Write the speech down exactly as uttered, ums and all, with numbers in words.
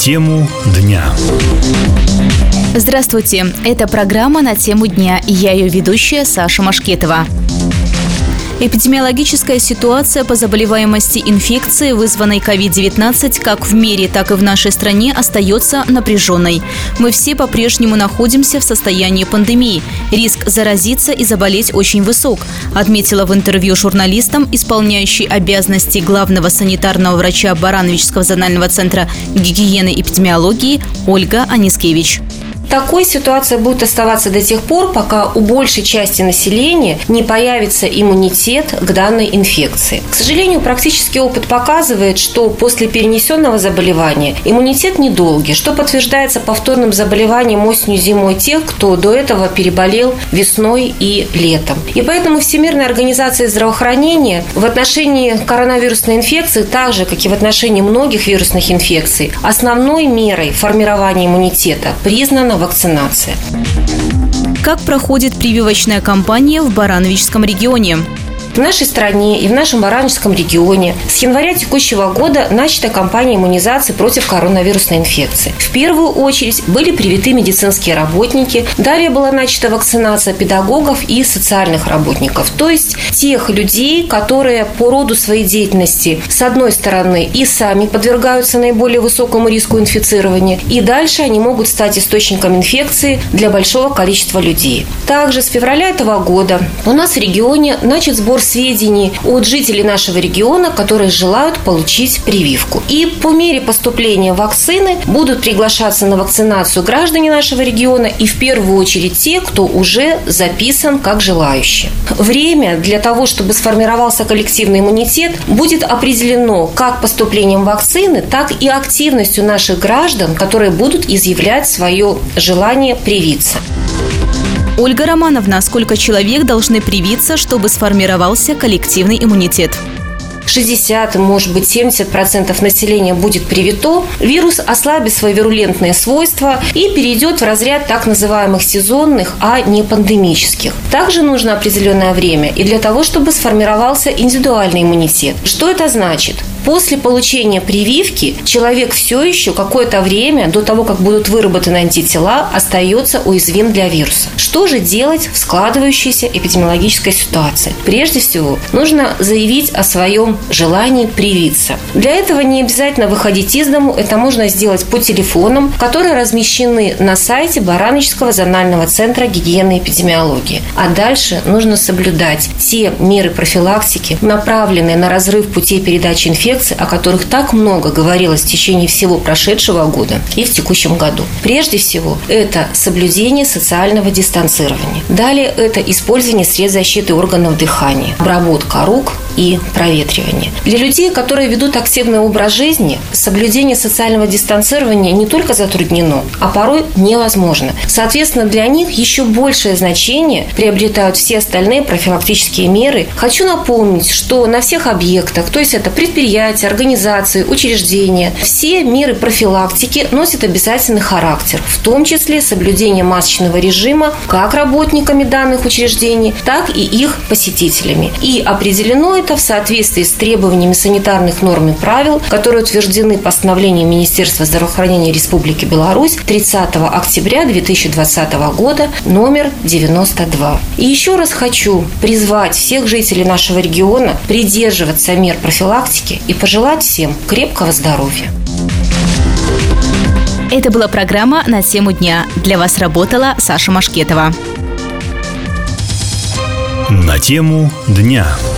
тему дня. Здравствуйте, это программа «На тему дня» и я ее ведущая Саша Машкетова. Эпидемиологическая ситуация по заболеваемости инфекции, вызванной ковид девятнадцать, как в мире, так и в нашей стране, остается напряженной. Мы все по-прежнему находимся в состоянии пандемии. Риск заразиться и заболеть очень высок, отметила в интервью журналистам исполняющий обязанности главного санитарного врача Барановичского зонального центра гигиены и эпидемиологии Ольга Анискевич. Такой ситуация будет оставаться до тех пор, пока у большей части населения не появится иммунитет к данной инфекции. К сожалению, практический опыт показывает, что после перенесенного заболевания иммунитет недолгий, что подтверждается повторным заболеванием осенью-зимой тех, кто до этого переболел весной и летом. И поэтому Всемирная организация здравоохранения в отношении коронавирусной инфекции, так же, как и в отношении многих вирусных инфекций, основной мерой формирования иммунитета признана вакцинация. Как проходит прививочная кампания в Барановичском регионе? В нашей стране и в нашем Барановичском регионе с января текущего года начата кампания иммунизации против коронавирусной инфекции. В первую очередь были привиты медицинские работники, далее была начата вакцинация педагогов и социальных работников, то есть тех людей, которые по роду своей деятельности, с одной стороны, и сами подвергаются наиболее высокому риску инфицирования, и дальше они могут стать источником инфекции для большого количества людей. Также с февраля этого года у нас в регионе начат сбор сведений от жителей нашего региона, которые желают получить прививку. И по мере поступления вакцины будут приглашаться на вакцинацию граждане нашего региона и в первую очередь те, кто уже записан как желающие. Время для того, чтобы сформировался коллективный иммунитет, будет определено как поступлением вакцины, так и активностью наших граждан, которые будут изъявлять свое желание привиться. Ольга Романовна, сколько человек должны привиться, чтобы сформировался коллективный иммунитет? шестьдесят, может быть, семьдесят процентов населения будет привито, вирус ослабит свои вирулентные свойства и перейдет в разряд так называемых сезонных, а не пандемических. Также нужно определенное время и для того, чтобы сформировался индивидуальный иммунитет. Что это значит? После получения прививки человек все еще какое-то время, до того, как будут выработаны антитела, остается уязвим для вируса. Что же делать в складывающейся эпидемиологической ситуации? Прежде всего, нужно заявить о своем желании привиться. Для этого не обязательно выходить из дому, это можно сделать по телефонам, которые размещены на сайте Барановичского зонального центра гигиены и эпидемиологии. А дальше нужно соблюдать те меры профилактики, направленные на разрыв путей передачи инфекции, о которых так много говорилось в течение всего прошедшего года и в текущем году. Прежде всего, это соблюдение социального дистанцирования. Далее это использование средств защиты органов дыхания, обработка рук и проветривание. Для людей, которые ведут активный образ жизни, соблюдение социального дистанцирования не только затруднено, а порой невозможно. Соответственно, для них еще большее значение приобретают все остальные профилактические меры. Хочу напомнить, что на всех объектах, то есть это предприятия, организации, учреждения, все меры профилактики носят обязательный характер, в том числе соблюдение масочного режима как работниками данных учреждений, так и их посетителями. И определено это в соответствии с требованиями санитарных норм и правил, которые утверждены постановлением Министерства здравоохранения Республики Беларусь тридцатого октября две тысячи двадцатого года номер девяносто два. И еще раз хочу призвать всех жителей нашего региона придерживаться мер профилактики и пожелать всем крепкого здоровья. Это была программа «На тему дня». Для вас работала Саша Машкетова. На тему дня.